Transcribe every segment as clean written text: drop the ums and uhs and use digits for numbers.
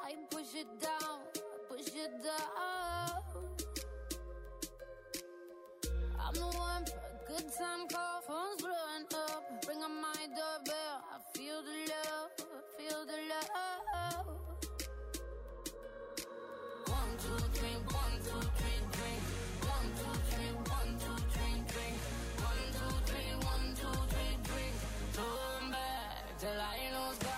I push it down, push it down. I'm the one for a good time call, phone's blowing up. Ring on my doorbell, I feel the love, feel the love. 1, 2, 3, 1, 2, 3, drink. 1, 2, 3, 1, 2, 3, drink. 1, 2, 3, 1, 2, 3, drink. Turn back till I lose God.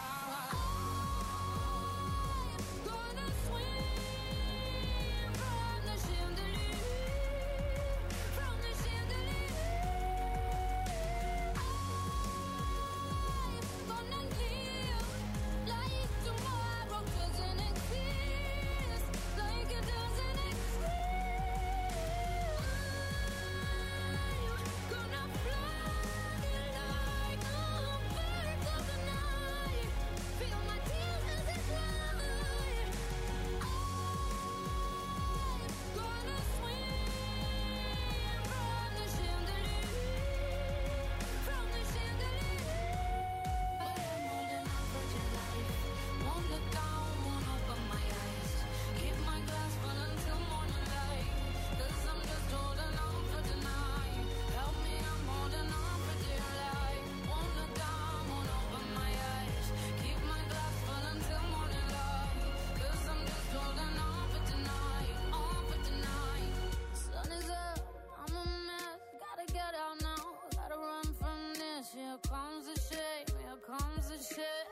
Here comes the shame, here comes the shame.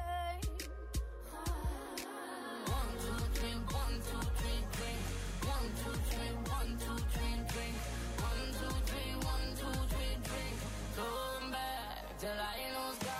1, 2, 3, 1, 2, 3, drink. 1, 2, 3, 1, 2, 3, drink. 1, 2, 3, 1, 2, 3, drink. Come back till I lose God.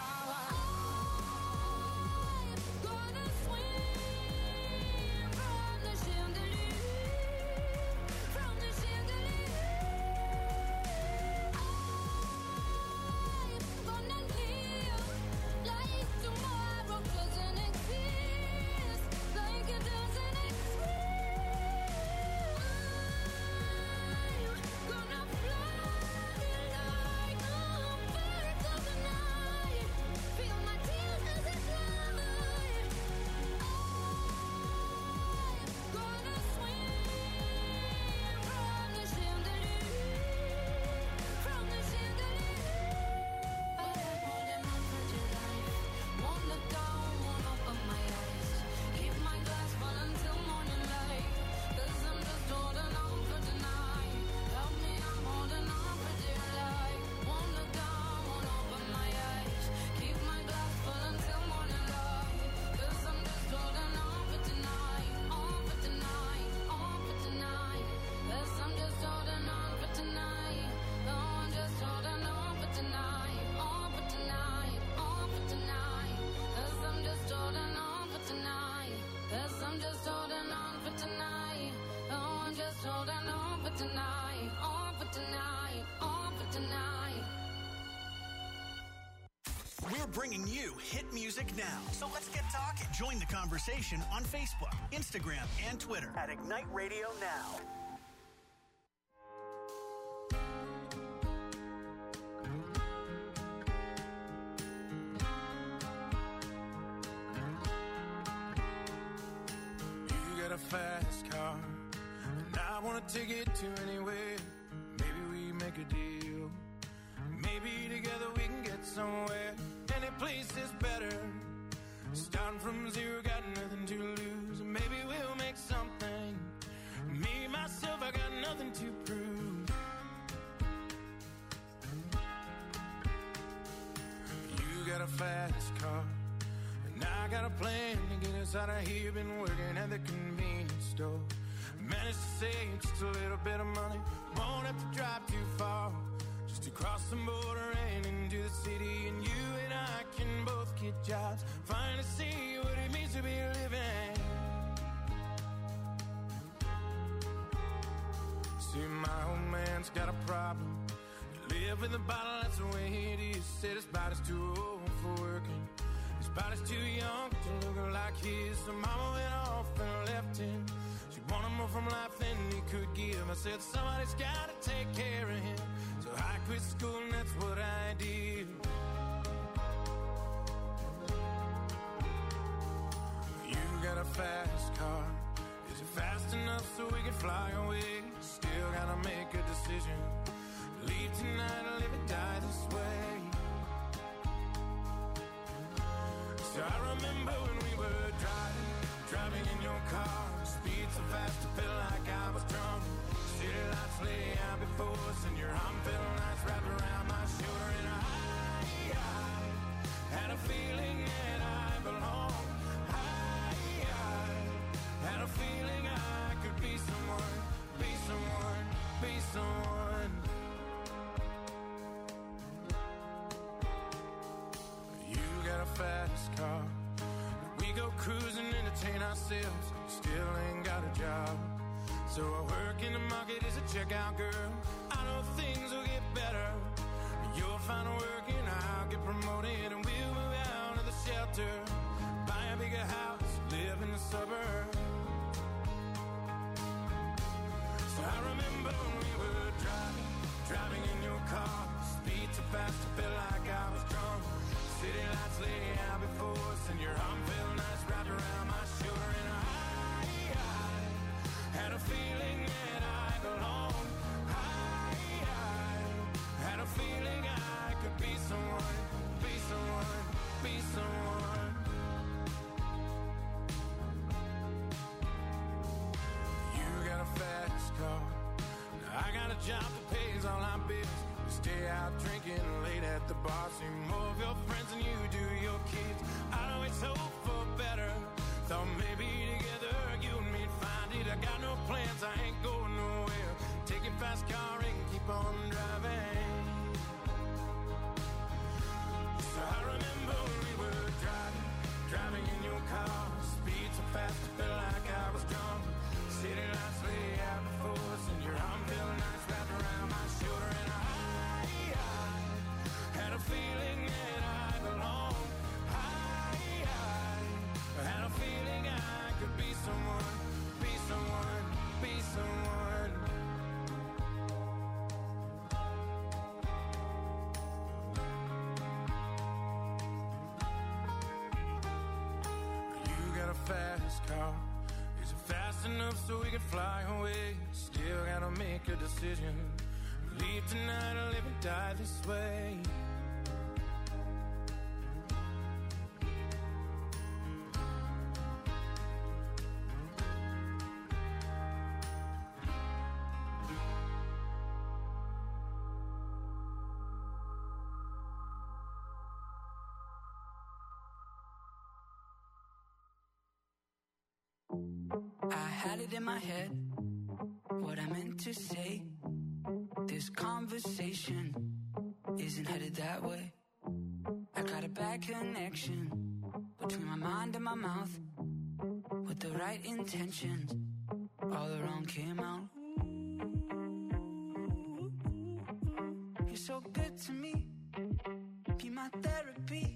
We're bringing you hit music now. So let's get talking. Join the conversation on Facebook, Instagram, and Twitter at Ignite Radio Now. You got a fast car, and I want to take it to anywhere. Maybe we make a deal. Maybe together we can get somewhere. Any place is better. Starting from zero, got nothing to lose. Maybe we'll make something. Me, myself, I got nothing to prove. You got a fast car, and I got a plan to get us out of here. Been working at the convenience store. Managed to save just a little bit of money. Won't have to drive too far. Just to cross the border and into the city. And you and I can both get jobs. Finally see what it means to be living. See, my old man's got a problem. You live in the bottle, that's the way it is. Said his body's too old for working. His body's too young to look like his. So mama went off and left him. She wanted more from life than he could give. I said somebody's gotta take care of him. So I quit school and that's what I did. You got a fast fast, I felt like I was drunk. City lights lay out before us, and your arm felt nice wrapped around my shoulder. And I had a feeling that I belonged. I had a feeling I could be someone, be someone, be someone. You got a fast car, we go cruising, entertain ourselves. Still ain't got a job, so I work in the market as a checkout girl. I know things will get better. You'll find work and I'll get promoted, and we'll move out of the shelter, buy a bigger house, live in the suburbs. So I remember when we were driving in your car. Speed so fast, I felt like I was drunk. City lights lay out before us, and your arm felt nice wrapped around my shoulder. And I had a feeling that I belonged. I had a feeling I could be someone, be someone, be someone. You got a fast car, I got a job that pays all our bills. We stay out drinking late at the bar, see more of your friends than you do your kids. I always hope for better, thought maybe together you and me'd find it. I got no plans, I ain't going nowhere. Take your fast car and keep on driving. So I remember when we were driving in your car. Speed so fast, I felt like I was drunk. City lights lay out before us, and your arm felt nice wrapped around my shoulder. And I had a feeling that I belonged. I had a feeling I could be someone, be someone, be someone. You got a fast car, is it fast enough so we can fly away? Still gotta make a decision, leave tonight or live and die this way. I had it in my head, what I meant to say. This conversation isn't headed that way. I got a bad connection between my mind and my mouth. With the right intentions, all the wrong came out. You're so good to me, be my therapy.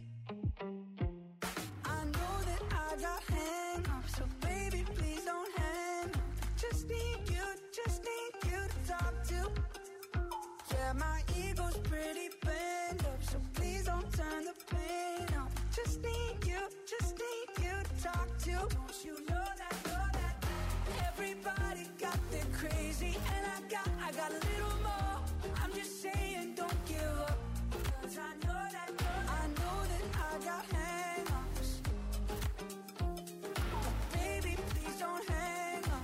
I know that I got hang-ups, so baby, please don't hang up. Just need you to talk to. Yeah, my ego's pretty bent up, so please don't turn the pain up. Just need you to talk to. Don't you know that, everybody got their crazy, and I got a little more. I'm just saying, don't give up, 'cause I know that I got hang-ups. Baby, please don't hang up.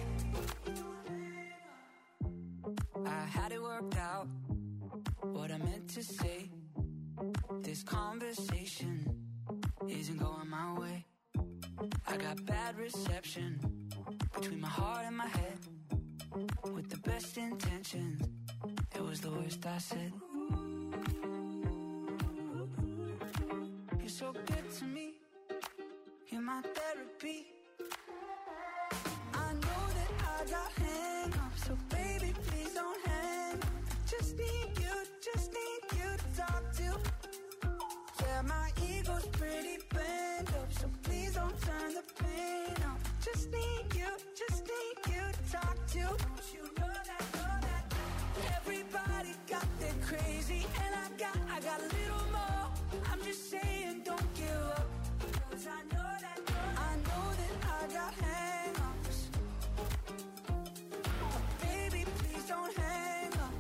I had it worked out, what I meant to say. This conversation isn't going my way. I got bad reception between my heart and my head. With the best intentions, it was the worst I said. You're so good to me, you're my therapy. I know that I got hang-ups, so baby, please don't hang up. Just need you to talk to. Yeah, my ego's pretty bent up, so please don't turn the pain up. Just need you to talk to. Don't you know that, everybody got their crazy, and I got a little more. I'm just saying, don't give up, 'cause I know that I got hang-ups. Baby, please don't hang up.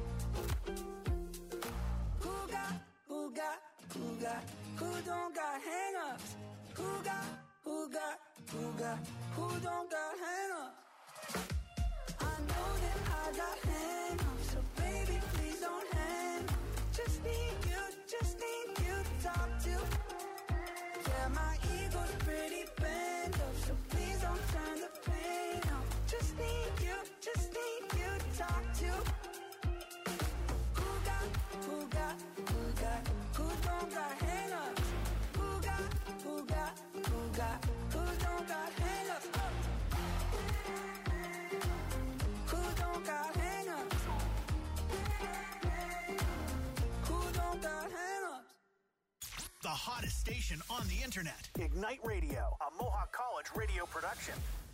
Who don't got hang-ups? Who don't got hang-ups? I got hang-ups, so baby, please don't hang up. Just need you to talk to. Yeah, my ego's pretty bent up, so please don't turn the pain up. Just need you to talk to. Who don't got hang-ups? Who don't got hang-ups? Who don't got hang-ups? Who don't got hang-ups? The hottest station on the internet. Ignite Radio, a Mohawk College radio production.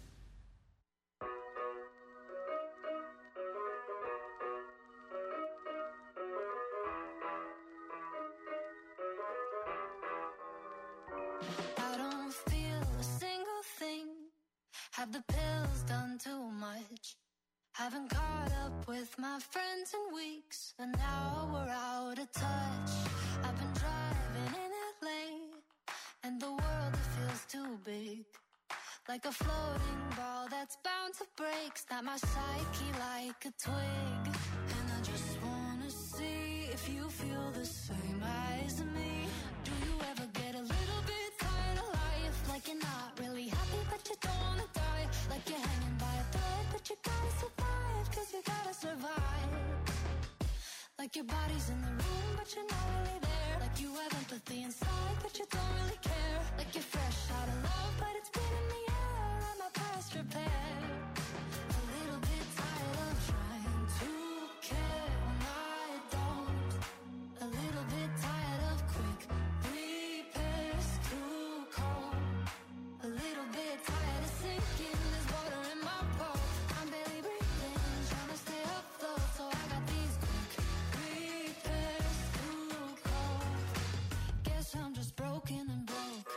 I don't feel a single thing. Have the pills done too much? Haven't caught up with my friends in weeks, and now we're out of touch. I've been driving in LA, and the world, it feels too big. Like a floating ball that's bound to break. Snap my psyche like a twig. And I just wanna see if you feel the same as me. Do you ever get a little bit tired of life? Like you're not really happy, but you don't wanna die. Like you're hanging by a thread, but you gotta survive, 'cause you gotta survive. Like your body's in the room, but you're not really there. Like you have empathy inside, but you don't really care. Like you're fresh out of love, but it's been in the air. I'm a past repair. A little bit tired of trying to care when I don't. A little bit tired of quick repairs, too cold. A little bit tired of sinking. There's water in my boat. I'm barely breathing, trying to stay afloat. So I got these quick repairs, too cold. Guess I'm just broken and broke.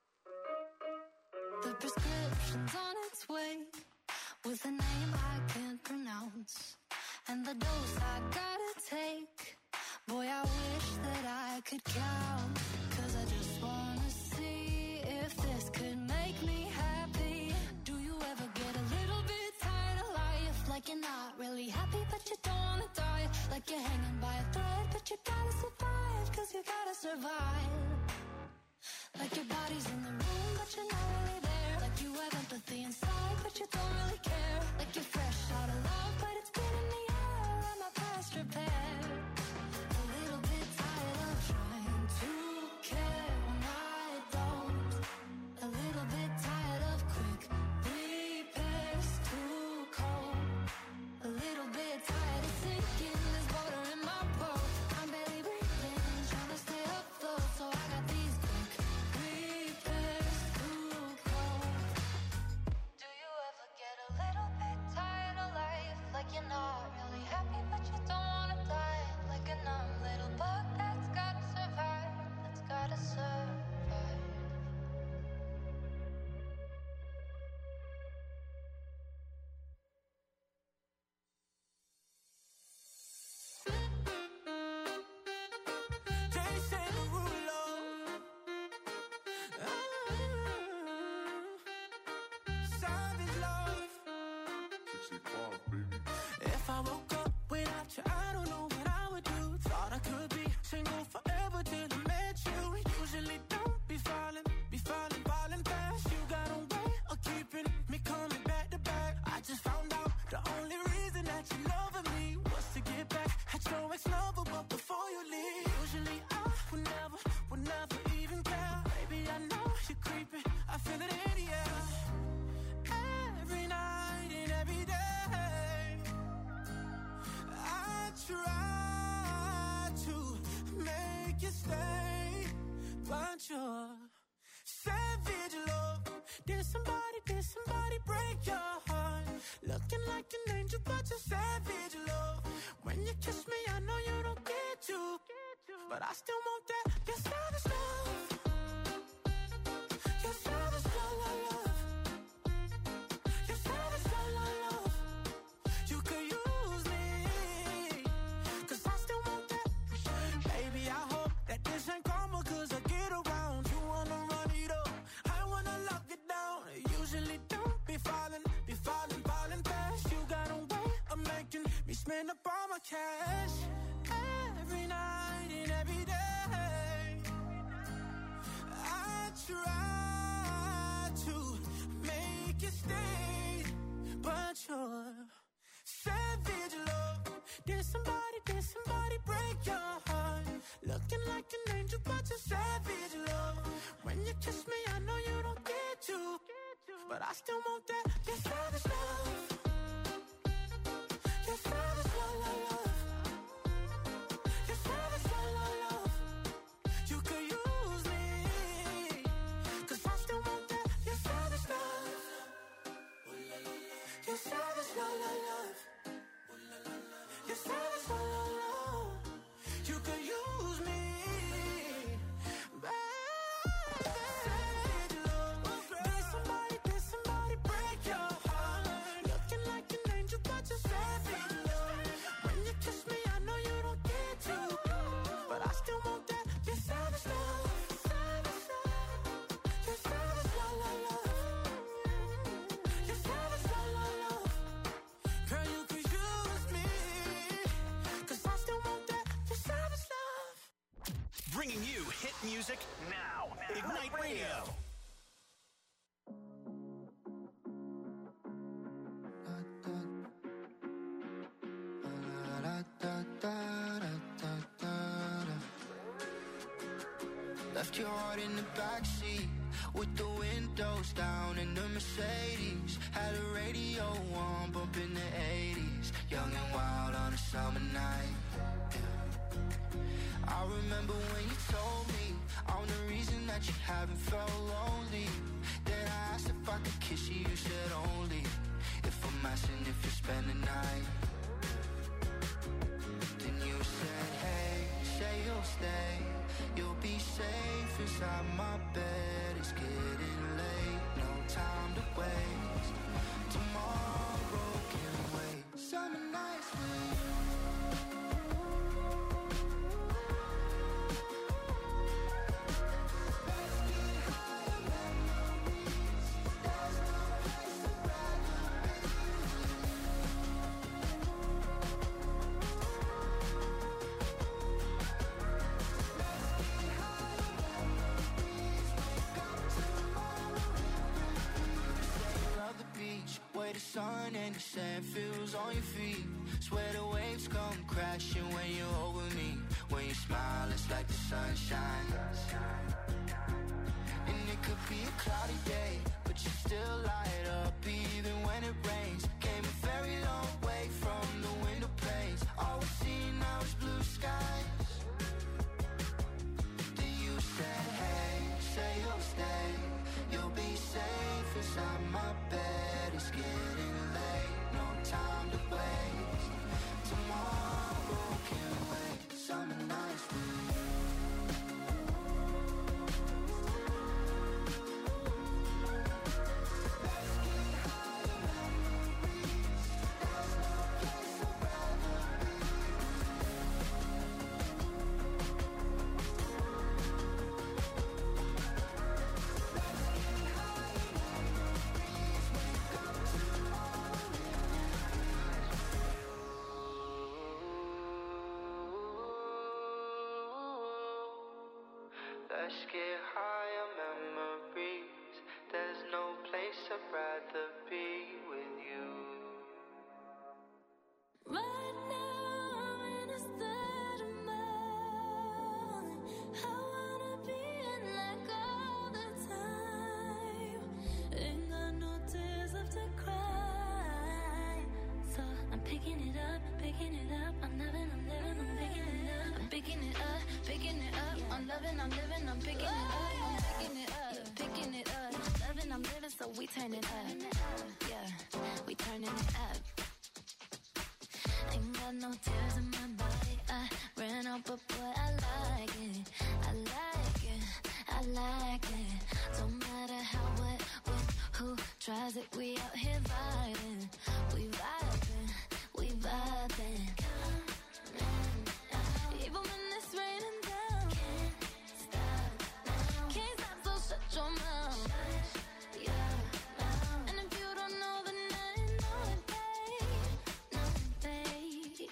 The prescription's on its way, with a name I can't pronounce, and the dose I gotta take. Boy, I wish that I could count, 'cause I just wanna see if this could make me happy. Do you ever get a little bit tired of life? Like you're not really happy, but you don't wanna die. Like you're hanging by a thread, but you gotta survive, 'cause you gotta survive. Like your body's in the room, but you're not really there. Like you have empathy inside, but you don't really care. Like you're fresh out of love, but it's been in the air. I'm a past repair. A little bit tired of trying to care when I don't. A little bit tired of quick repairs, too cold. A little bit tired of sinking. There's water in my boat. I'm barely breathing, trying to stay afloat. So I got these quick repairs, too cold. Do you ever get a little bit tired of life? Like you're not really happy, but you don't wanna die. Like a numb little bug that's gotta survive. That's gotta survive. Jason Derulo. Savage love. If I woke up without you, I don't know what I would do. Thought I could be single forever till I met you. Usually don't be falling fast. You got a way of keeping me coming back to back. I just found out the only reason that you loving me was to get back at your ex-lover, but before you leave, usually I would never even care. Baby, I know you're creeping, I feel it in the air. Every night and every day, I try to make you stay, but you're savage love. Did somebody break your heart? Looking like an angel, but you're savage love. When you kiss me, I know you don't get to, but I still want that. Your savage love. Your savage love, love. Your savage love, love. You could use me, 'cause I still want that. Baby, I hope that this ain't karma, 'cause I get around. You wanna run it up, I wanna lock it down. Usually don't be falling fast. You got a way of making spend up all my cash every night and every day. I try to make you stay, but you're savage love. Did somebody break your heart? Looking like an angel, but you're savage love. When you kiss me, I know you don't get to, but I still want that. You're savage love. You're savage love, love, love. You're savage love, love, love. You could use me, 'cause I still want that. You're savage love. You're savage love, love, love. You're savage love, love, love. You could use me, baby. Savage love. Did somebody break your heart? Looking like an angel, but you're savage love. When you kiss me, I know you don't get to, but I still want that. You're savage love. You're savage love, love, love. You're savage love, love, love. Girl, you could use me, 'cause I still want that. You're savage love. Bringing you hit music now. Ignite Radio. Left your heart in the backseat with the windows down in the Mercedes. Had a radio on, bumping the 80s. Young and wild on a summer night. Yeah. I remember when you told me I'm the reason that you haven't felt lonely. Then I asked if I could kiss you, you said only if I'm asking if you spend the night. Then you said, hey, say you'll stay. You'll be safe inside my bed. It's getting late, no time to waste. Tomorrow can wait. Summer nights with you. Let's get higher memories. There's no place I'd rather be with you. Where the sun and the sand feels on your feet. Swear the waves come crashing when you're over me. When you smile, it's like the sunshine. And it could be a cloudy day, but you still light up even when it rains. Came a very long way from the window panes. All we see now is blue skies. Then you said, hey, say you'll stay. You'll be safe inside my bed. It's getting late, no time to waste. Tomorrow can wait. Summer nights with you. Let's get higher memories. There's no place I'd rather be. Let's get higher memories. Wake up tomorrow. Let's get higher memories. There's no place I'd rather be with you. Right now I'm in a state of mind. I wanna be in like all the time. Ain't got no tears left to cry. So I'm picking it up, picking it up. I'm loving, I'm living, I'm picking it up. I'm picking it up, picking it up. I'm loving, I'm living, I'm picking it up. I'm picking it up, picking it up. I'm loving, I'm living, so we turn it up. Yeah, we turning it up. Ain't got no tears in my body. I ran out, but boy, I like it. I like it. I like it. Don't matter how, what, when, who tries it. We out here vibing. We vibing. We vibing. Even when it's raining down. Can't stop now. Can't stop, so shut your mouth. Shut your mouth. And if you don't know, then I know it, babe. Know it, babe.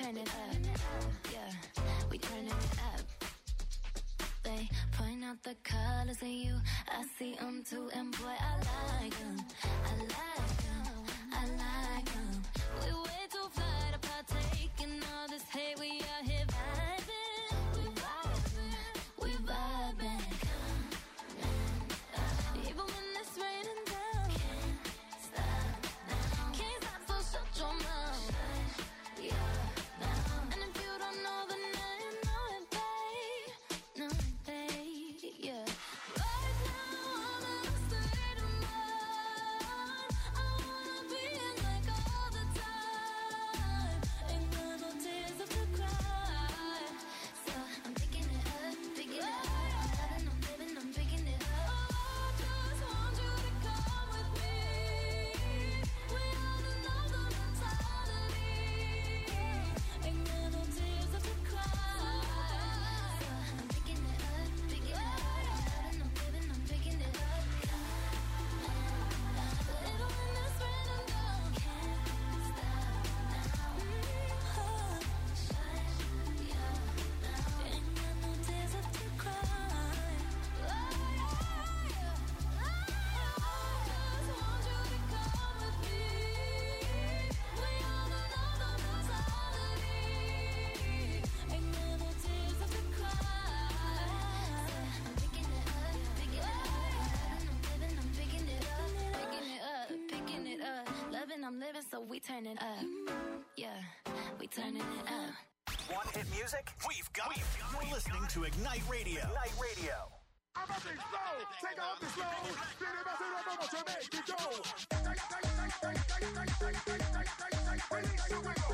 turn it up. Yeah, we turning it up. They point out the colors in you, I see them too, and boy, I like them. I like them, I like them. We way too fly to partake in all this hate, we out here vibing. We vibing, we vibing. Even when it's raining down, can't stop, so shut your mouth. And if you don't know, then now you know it, babe. Know it, babe, yeah. Right now, I'm in a state of mind. I wanna be in like all the time. Ain't got no tears left to cry. So I'm picking it up, picking it up. I'm living, I'm picking it up. Oh, I just want you to come with me. We all know the mentality. Ain't got no tears left to cry. So I'm picking it up, picking it up. I'm living, I'm picking it up. Even when it's raining down, can't stop now. Ain't got no tears left to cry. I just want you to come with me. We all know the mentality. Ain't got no tears left to cry. I'm picking it up, picking it up. I'm living, I'm picking it up, picking it up, picking it up. Loving, I'm living, so we turn it up. Yeah, we turning it up. Want hit music? We've got it. You're listening to Ignite Radio. Ignite Radio. I'm up and slow, take off the slow. Get it back to the moment to make it go. Release your wiggle.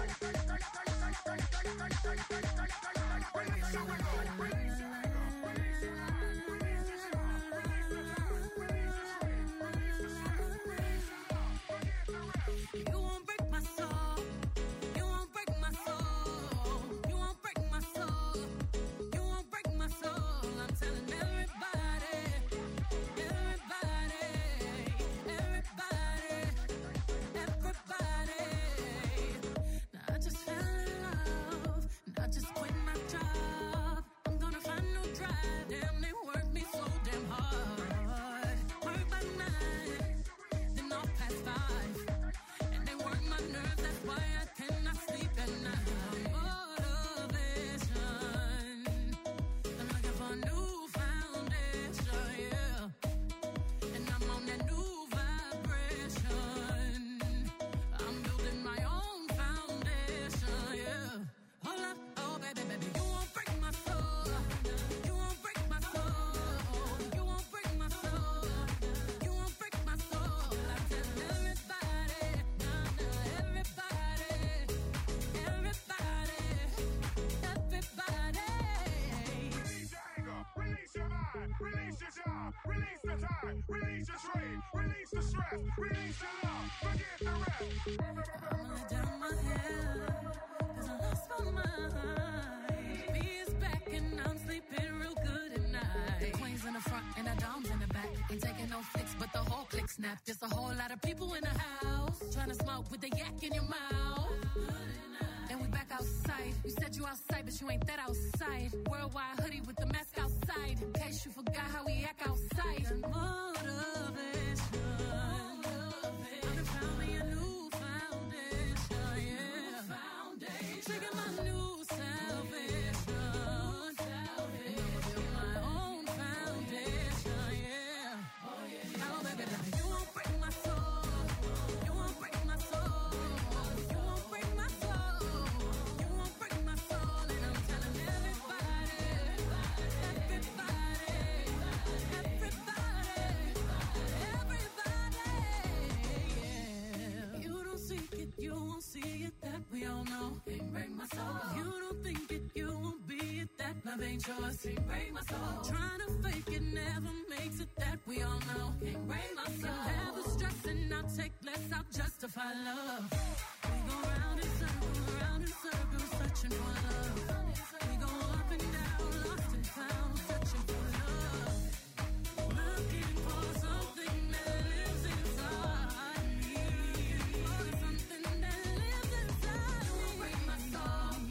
Release your wiggle. You won't break my soul. You won't break my soul. You won't break my soul. You won't break my soul. I'm telling everybody, everybody, everybody, everybody. Now I just fell in love, and I just quit my job. I'm gonna find no drive. Damn, they work me so damn hard. Work by 9, then off past 5. And they work my nerves, that's why I cannot sleep at night. Motivation, I'm looking for a new foundation, yeah. And I'm on that new vibration. I'm building my own foundation, yeah. Hold up, oh baby, baby, you won't break my soul. You won't break my soul. You won't break my soul. You won't break my soul. I tell everybody, everybody, everybody, everybody. Release your anger, release your mind, release your job, release the time, release your strain, release the stress, release the love, forget the rest. I'ma lay down my head, 'cause I lost my mind. B is back and I'm sleeping real good at night. The queen's in the front and the dom's in the back. Ain't taking no flicks, but the whole click snap. There's a whole lot of people in the house trying to smoke with the yak in your mouth. And we back outside. You said you outside, but you ain't that outside. Worldwide hoodie with the mask outside. In case you forgot how we act outside. Motivation. I'm found me a new foundation, yeah. Trigger my new salvation. And I'ma build my own foundation, yeah. Oh baby, you won't break my soul. You won't break my soul. You won't break my soul. You won't break my soul. And I'm telling everybody, everybody, everybody, yeah. You don't seek it, you won't see it, that we all know. Can't break my soul. You don't think it, you won't be it, that love ain't yours. Can't break my soul. Trying to fake it never makes it, that we all know. Can't break my soul. Never stressing, I'll take less, I'll justify love. We go round in circles, searching for love. We go up and down, lost and found, searching for love. Looking for something that lives inside me. For something that lives inside me. You won't break my soul.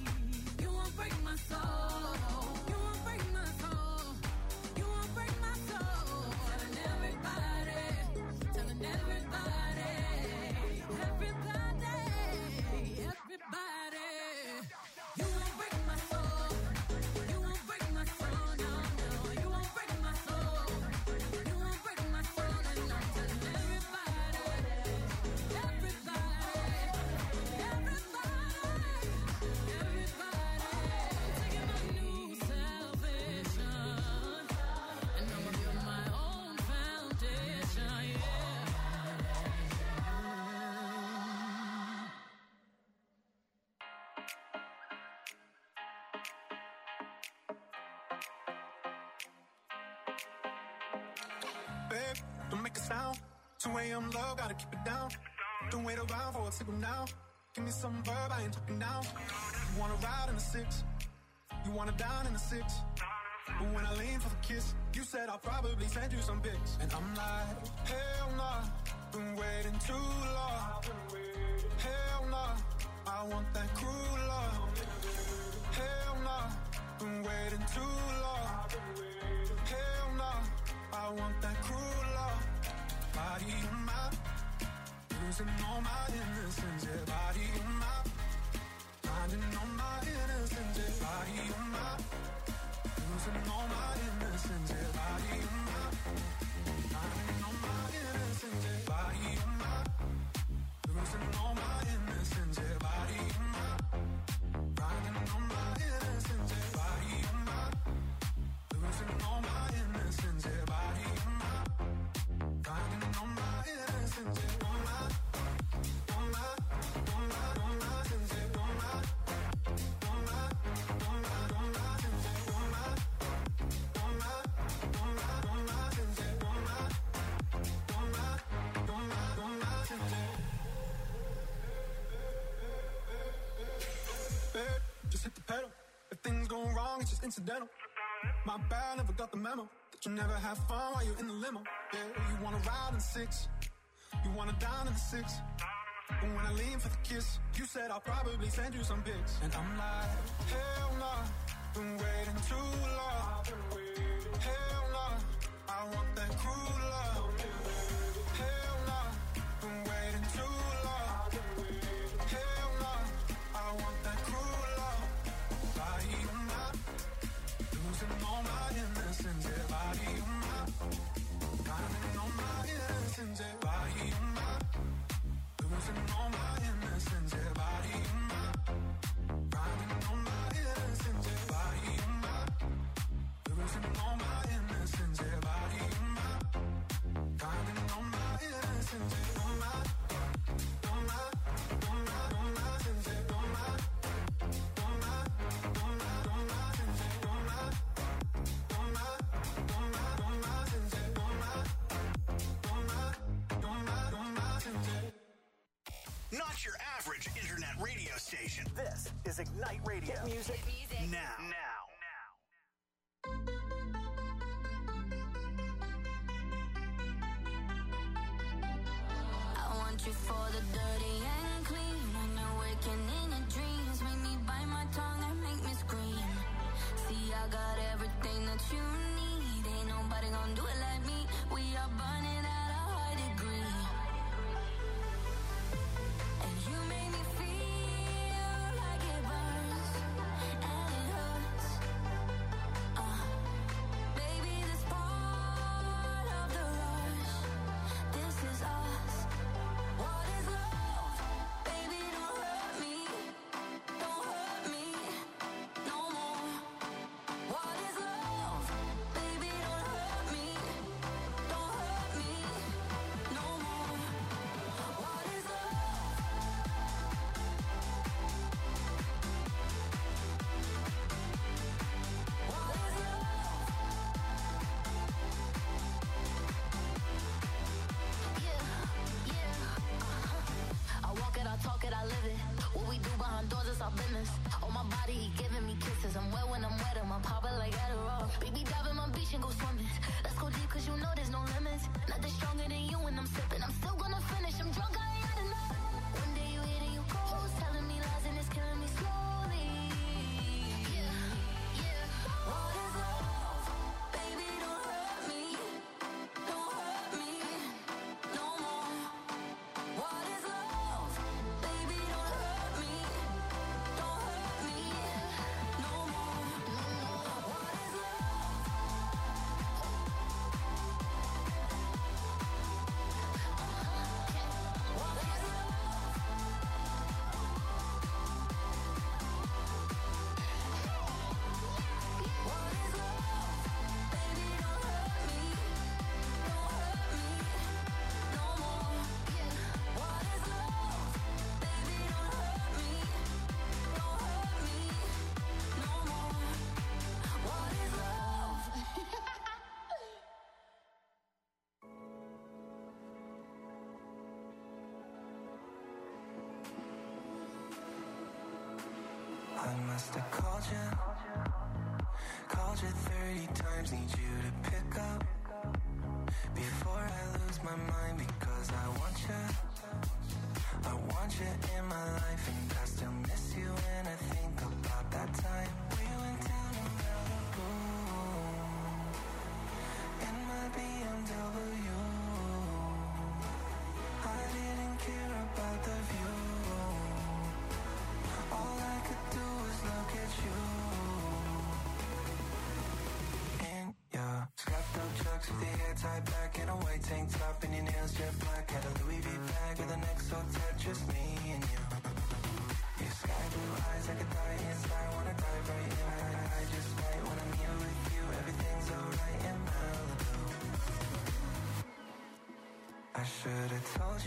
Babe, don't make a sound. 2 a.m. love, gotta keep it down. Don't wait around for a signal now. Give me some verb, I ain't talking down. You wanna ride in the 6, you wanna down in the 6. But when I lean for the kiss, you said I'll probably send you some pics. And I'm like, hell nah, been waiting too long. Hell nah, I want that cruel love. Hell nah, been waiting too long. Hell nah, I want that cruel love. Body on my, losing all my innocence. Yeah, body on my, finding all my innocence. Yeah, body on my, losing all my innocence. Yeah, body on my, finding all my innocence. Yeah, body on my, losing all my innocence. Yeah, body on my, finding all my innocence. Yeah, body on my, losing all my innocence. Yeah, body on my, finding all my innocence. Yeah, on my, on my, on my, on my innocence. Yeah, on my, on my, on my, on my innocence. Yeah, on my, on my, on my, on my innocence. Yeah, on my, on my, on my, on my innocence. Babe, just hit the pedal. If things go wrong, it's just incidental. My bad, never got the memo that you never have fun while you're in the limo. Yeah, you wanna ride in 6, you wanna down in the 6. But when I lean for the kiss, you said I'll probably send you some pics. And I'm like, hell nah, been waiting too long. Hell nah, I want that cruel love. Hell nah, been waiting too long. Hell nah, I want that cruel love. Body on my, losing all my innocence. Yeah, body on my, finding all my innocence. Yeah, body on my, losing all my innocence. Yeah, body on my, finding all my innocence. Yeah, body on my, losing all my innocence. Yeah, body on my, finding all my innocence. Yeah, on my, on my, on my, on my innocence. Yeah, on my, on my, on my, on my innocence. Yeah, on my, on my, on my, on my innocence. Yeah, on my, on my, on my, on my innocence. Yeah. Not your average internet radio station. This is Ignite Radio. Hit music, now. I want you for the dirty and clean. When you're waking in your dreams, make me bite my tongue and make me scream. See, I got everything that you need. Ain't nobody gonna do it like me. We are burning at a high degree. And you make me feel like it burns and it hurts. Baby, this part of the rush. This is us. What is love? Baby, don't hurt me. Don't hurt me no more. What is love? Baby, don't hurt me. Don't hurt me no more. What is love? What is love? Yeah. I walk it, I talk it, I live it. What we do behind doors is our business. On my body, he giving me kisses. I'm wet when I'm wet, I'm popping like Adderall. Baby, dive in my beach and go swimming. Let's go deep, cause you know there's no limits. Nothing stronger than you when I'm sipping. I'm still gonna finish, I'm drunk, I ain't had enough. One day you hit and you close, telling me lies and it's killing me slowly. Yeah. What is love? Baby, don't hurt me. Don't hurt me no more. What is love? Baby, don't hurt me. Don't hurt me no more. What is love? What is love? must have called you 30 times, need you to pick up before I lose my mind, because I want you in my life, and I still miss you when I think about that time we went down to Malibu in my BMW. I didn't care about the view, all I could do was look at you. Strapped up chucks with the hair tied back and a white tank top and your nails jet black. Had a Louis V bag with an XO just me and you. Your sky blue eyes, I could die inside, wanna dive right in. I just might when I'm here with you, everything's alright in Malibu. I should've told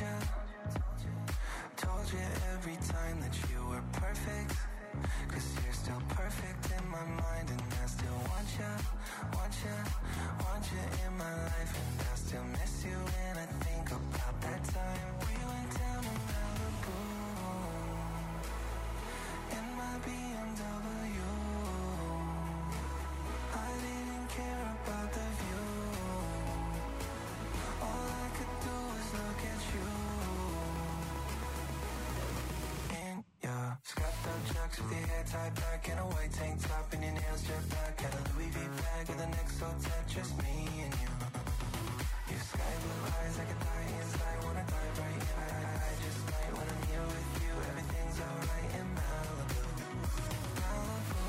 you every time that you were perfect, 'cause you're still perfect in my mind, and I still want you in my life, and I still miss you when I think about that time we went down to Malibu in my BMW. I didn't care about the view, all I could do was look at you. Strapped up chucks with your hair tied back and a white tank top and your nails jet black. Had a Louis V bag with an XO just me and you. Your sky blue eyes, I could die inside, wanna dive right in. I just might when I'm here with you, everything's alright in Malibu. Malibu.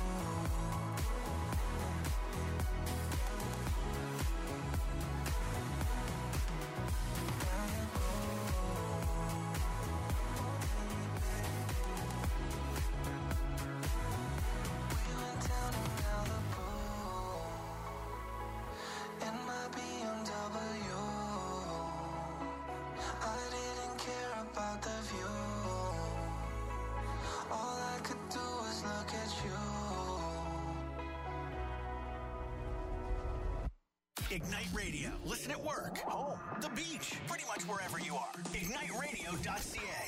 Ignite Radio. Listen at work, home, the beach, pretty much wherever you are. IgniteRadio.ca.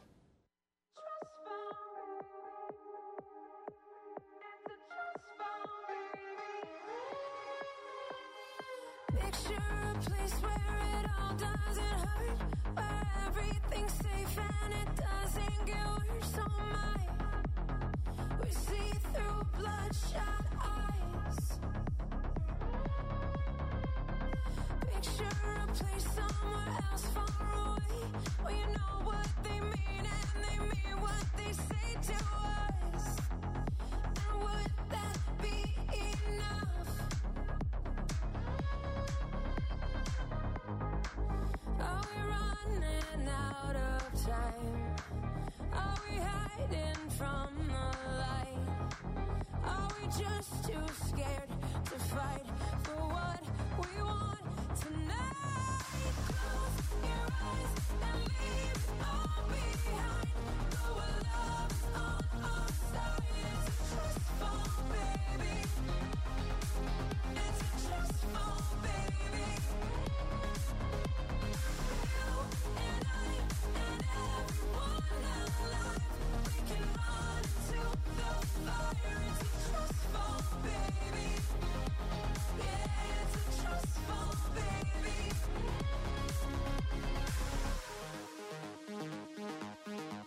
Picture a place where it all doesn't hurt, where everything's safe and it doesn't get worse. Oh my, we see through bloodshot eyes. Picture a place somewhere else far away, where you know what they mean and they mean what they say to us. And would that be enough? Are we running out of time? Are we hiding from the light? Are we just too scared to fight for what we want tonight? Close your eyes and leave all behind. Know our love's on our side. It's a trust fall, baby. It's a trust fall, baby. You and I and everyone alive, we can run to the fire. It's a trust fall, baby. Yeah, it's a trust fall, baby.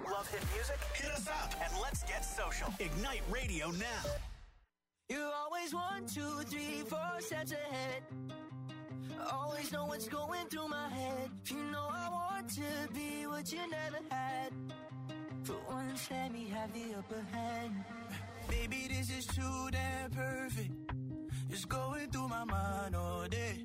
Love hit music? Hit us up and let's get social. Ignite Radio now. You're always 1, 2, 3, 4 steps ahead. Always know what's going through my head. You know I want to be what you never had. For once, let me have the upper hand. Baby, this is too damn perfect. It's going through my mind all day.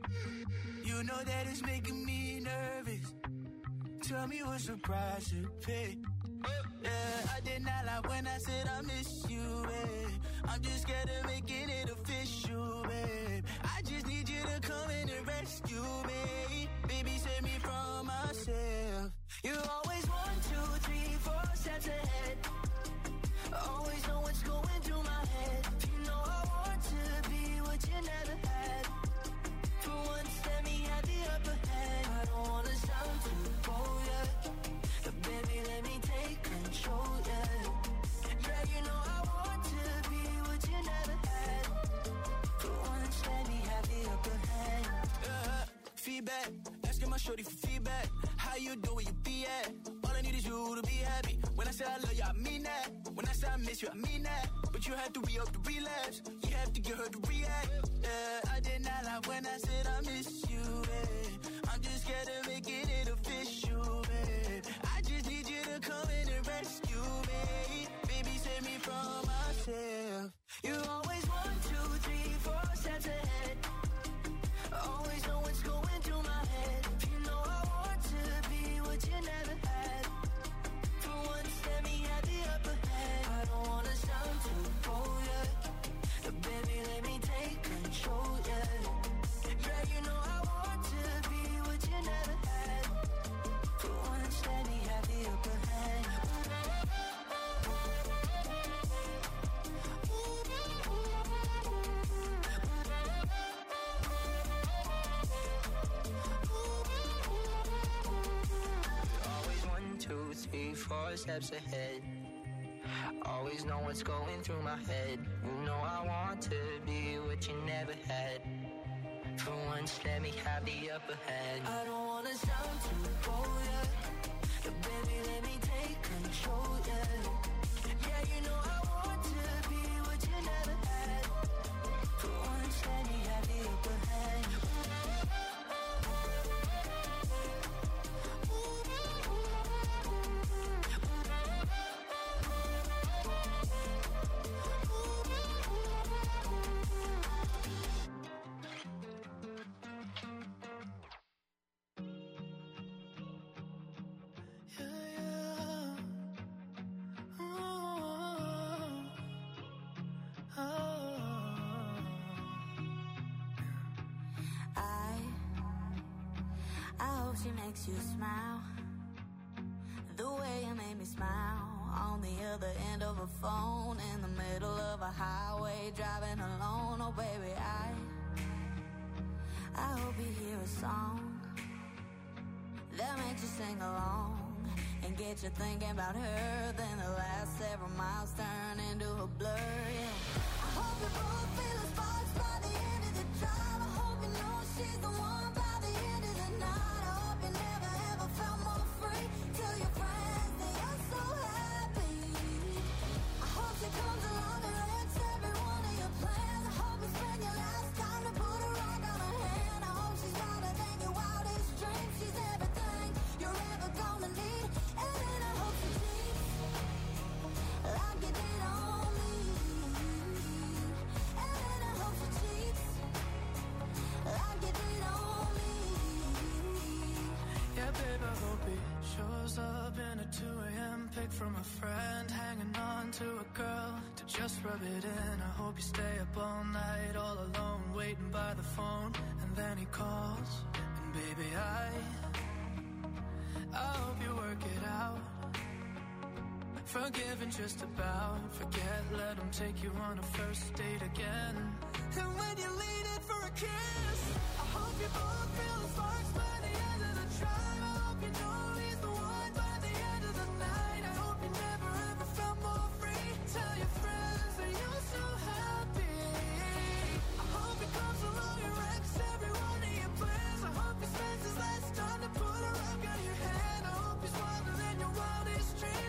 You know that it's making me nervous. Tell me what's the price to pay. Yeah, I did not lie when I said I miss you, babe. I'm just scared of making it official, babe. I just need you to come in and rescue me. Baby, save me from myself. You're always 1, 2, 3, 4 steps ahead. Always know what's going through my head. You know I want to be what you never had. For once, let me have the upper hand. I don't wanna sound too bold, yeah. But baby, let me take control, yeah. Yeah, you know I want to be what you never had. For once, let me have the upper hand. Feedback, asking my shorty for feedback. How you doing, you be at? All I need is you to be happy. When I say I love you, I mean that. When I say I miss you, I mean that. But you have to re-up the relapse. You have to get her to react. Yeah, I did not lie when I said I miss you, babe. I'm just scared of making it official, babe. I just need you to come in and rescue me. Baby, save me from myself. You're always 1, 2, 3, 4 steps ahead. Always know what's going through my head. You know I want to be what you never had. For once, let me have the upper hand. I don't wanna sound too bold, yeah. But baby, let me take control, yeah. Yeah, you know I want to be what you never had. For once, let me have the upper hand. Always 1, 2, 3, 4 steps ahead. Always know what's going through my head. You know I want to be what you never had. For once, let me have the upper hand. I don't wanna sound too bold, yeah. But baby, let me take control, yeah. Yeah, you know I want to be what you never had. For once, let me have the upper hand. I hope she makes you smile the way you made me smile on the other end of a phone in the middle of a highway driving alone. Oh baby, I hope you hear a song that makes you sing along and get you thinking about her. Then the last several miles turn into a blur, yeah. I hope you both feel the sparks by the end of the drive. I hope you know she's the one by the end of the night. I hope you never ever felt more free. Tell your friends that you're so happy. I hope she comes along and wrecks every one of your plans. I hope you spend your last time to put a rock on her hand. I hope she's louder than your wildest dreams. She's everything you're ever gonna need. And then I hope she cheats like you did on me. And then I hope she cheats like you did on me. Yeah, babe, I hope he shows up in a 2 a.m. pic from a friend, hanging on to a girl to just rub it in. I hope you stay up all night, all alone, waiting by the phone, and then he calls. And baby, I hope you work it out. Forgiven just about, forget, let him take you on a first date again. And when you lean in for a kiss, I hope you both feel the sparks by the end of the drive. I hope you know he's the one by the end of the night. I hope you never ever felt more free. Tell your friends that you're so happy. I hope he comes along and wrecks every one of your plans. I hope he spends his last time to put a rock on your hand. I hope he's wilder than your wildest dreams.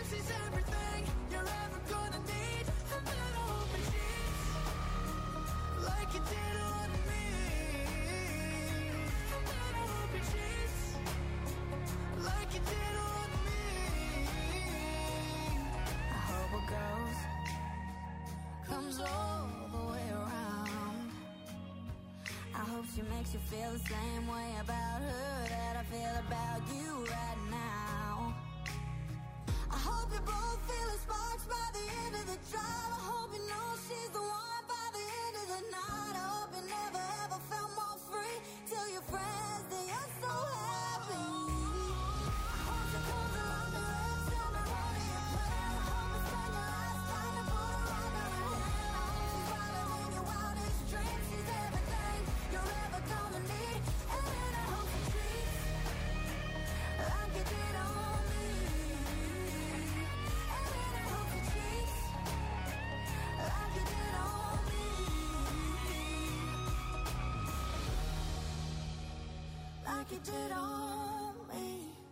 makes you feel the same way about her that I feel about you right now. I hope you both feel the sparks by the end of the drive. I hope you know she's the one by the end of the night. I hope you never ever felt more free. Tell your friends that you're so happy. I hope she comes along the red time and hold your prayer. I hope it's not your last time to put a rock on her hand. I hope she's wildin' in your wildest dreams. She's everything you're ever gonna need. And I hope she treats like you did on me. And I hope she treats like you did on me. Like you did on me.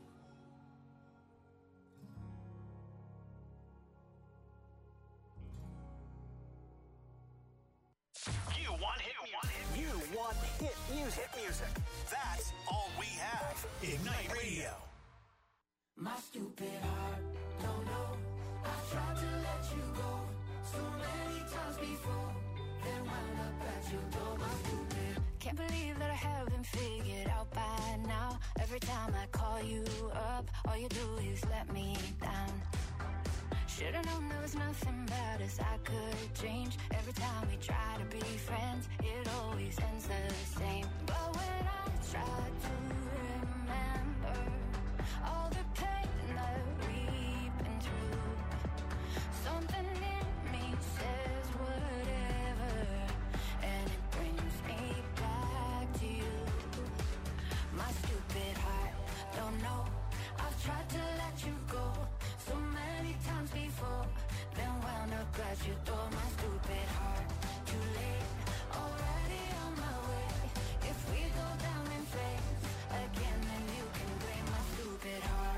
You want hit music. You want hit music. Hit music. That's all we have. Ignite Radio. My stupid heart, don't know. I've tried to let you go so many times before. Then wound up at your door, my stupid. Can't believe that I haven't figured out by now. Every time I call you up, all you do is let me down. Should've known there was nothing about us I could change. Every time we try to be friends, it always ends the same. But when I try to remember all the pain that we've been through, something in me says whatever, and it brings me back to you. My stupid heart, don't know. I've tried to let you go so many times before, then wound up at your door. My stupid heart, too late, already on my way. If we go down in flames again, then you can blame my stupid heart.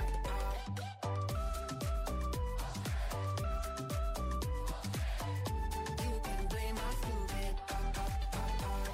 You can blame my stupid heart.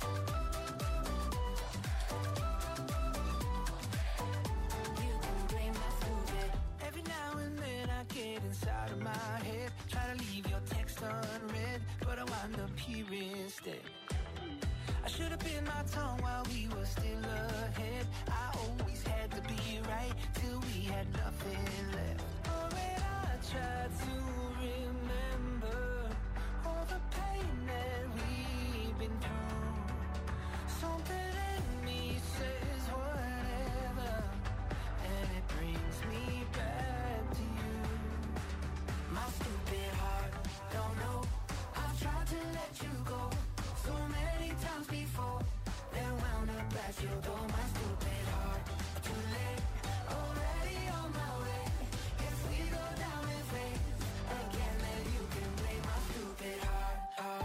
You can blame my stupid. Every now and then I get inside of my head, try to leave your text unread, but I wind up here instead. I should have been my tongue while we were still ahead. I always had to be right till we had nothing left. Oh, when I tried to remember all the pain that we've been through, something in me says whatever, and it brings me back to you. My stupid heart, don't know. I've tried to let you go so many times before, then wound up at your door. My stupid heart, too late, already on my way. If we go down in flames again, then you can blame my stupid heart.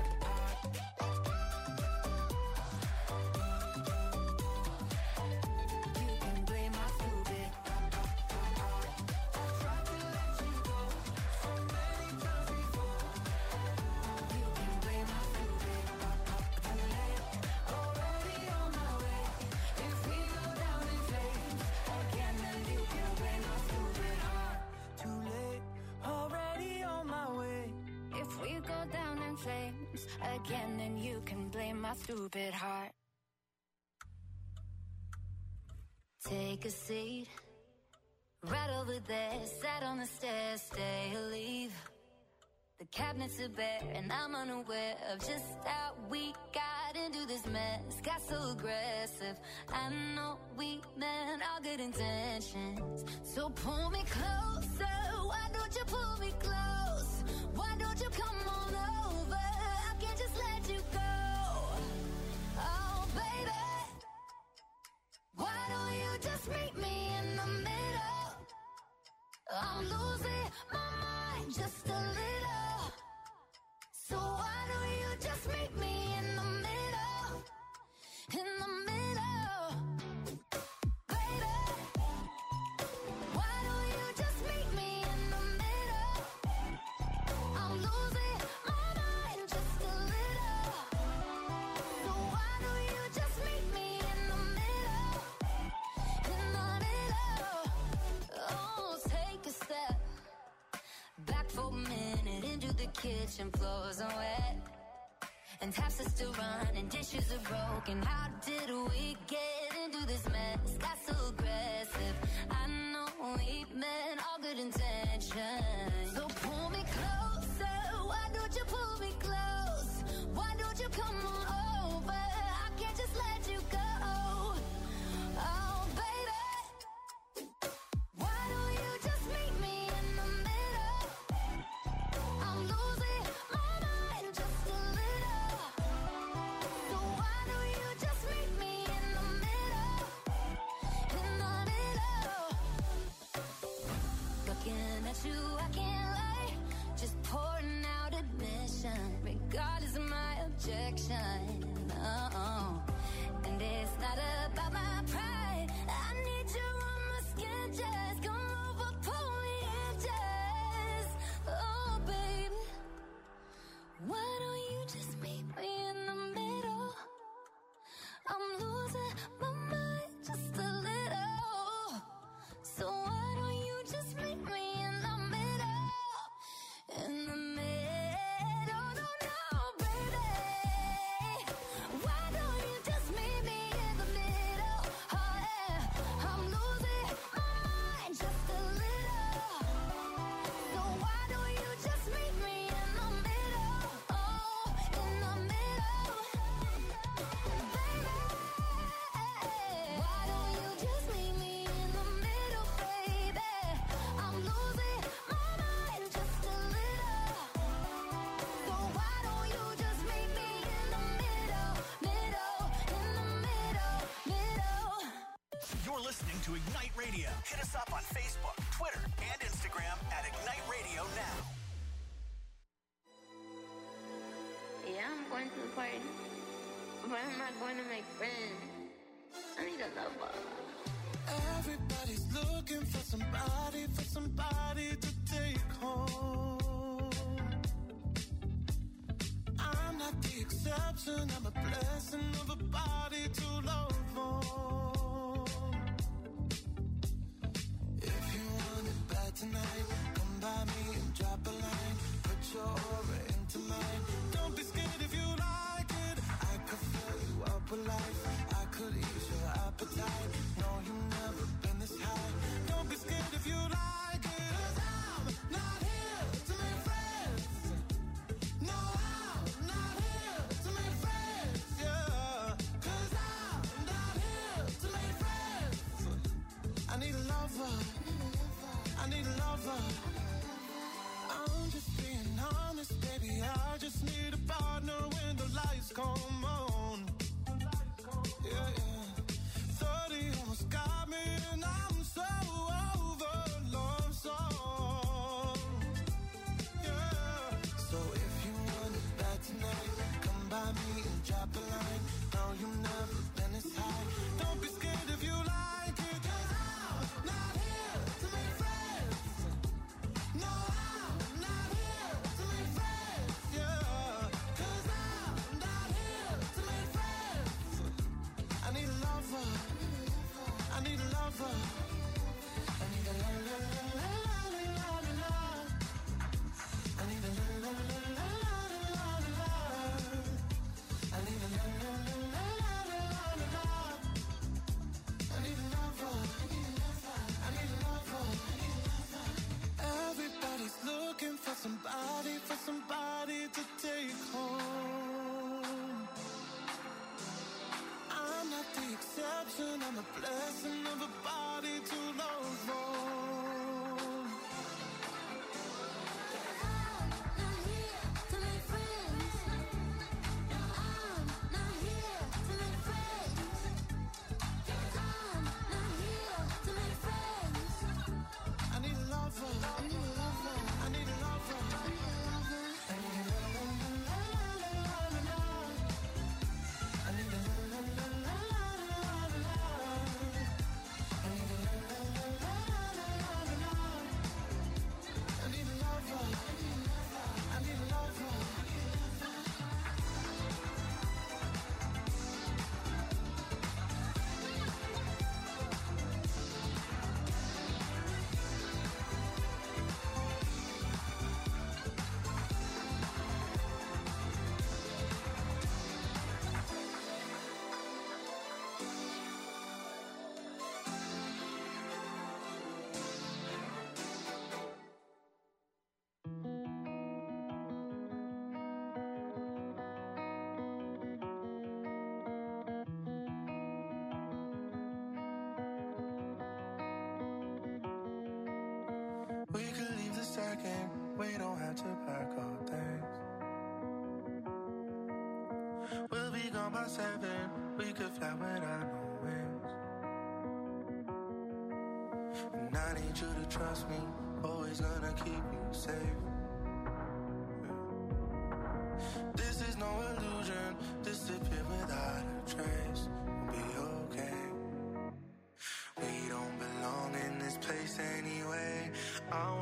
You can blame my stupid heart. I've tried to let you go so many times before. You can blame my stupid heart. Too late, already on my way. If we go down in flames again, then you can blame my stupid heart. Too late, already on my way. If we go down in flames again, then you can blame my stupid heart. Take a seat right over there, sat on the stairs, stay or leave. The cabinets are bare and I'm unaware of just how we got into this mess. Got so aggressive. I know we meant all good intentions. So pull me closer. Why don't you pull me close? Why don't you come on over? I can't just let you go. Oh, baby. Why don't you just meet me in the middle? I'm losing my mind just a little. So why don't you just meet me in the middle? In the middle. Baby. Why don't you just meet me in the middle? I'm losing my mind just a little. So why don't you just meet me in the middle? In the middle. Oh, take a step back for a minute into the kitchen, floors are wet. and taps are still running, dishes are broken. How did we get into this mess? Got so aggressive. I know we meant all good intentions. So pull me closer. Why don't you pull me close? Why don't you come on over? I can't just let you go. Oh, baby. Why don't you just meet me in the middle? I'm losing my mind just a little. So why don't you just meet me in the middle? In the middle. Looking at you, I can't lie. Just pouring out admission, regardless of my objection. Oh, and it's not about my pride. I need you on my skin, just come over, pull me in, just. Oh, baby, why don't you just meet me in the middle? I'm losing my mind just a little. So why don't you just meet me in the middle? In the middle, no, baby. Why don't you just meet me in the middle? Oh, yeah. I'm losing my mind just a little. So why don't you just meet me in the middle? Oh, in the middle. Baby, why don't you just meet me in the middle, baby? I'm losing my mind just a little. So why don't you just meet me in the middle, middle, in the middle. You're listening to Ignite Radio. Hit us up on Facebook, Twitter, and Instagram at Ignite Radio Now. Yeah, I'm going to the party, but I'm not going to make friends. I need a lover. Everybody's looking for somebody to take home. I'm not the exception, I'm a blessing of a body to love on. If you want it bad tonight, come by me and drop a line. Put your aura into mine. Don't be scared if you like it. I could fill you up with life. I could ease your appetite. No, you've never been this high. Don't be scared if you like it. 'Cause I'm not here to make friends. No, I'm not here to make friends. Yeah. 'Cause I'm not here to make friends. I need a lover. I need a lover. I'm just being honest, baby. I just need a partner when the lights come on. Yeah, yeah. 30 almost got me, and I'm so over love song. Yeah. So if you want it bad tonight, come by me and drop a line. No, you've never been this high. Don't be scared if you like it. 'Cause I'm not here to make friends. No, I'm not here to make friends. Yeah. 'Cause I'm not here to had to pack our things. We'll be gone by 7. We could fly without no wings. And I need you to trust me. Always gonna keep you safe. This is no illusion. Disappear without a trace. We'll be okay. We don't belong in this place anyway. I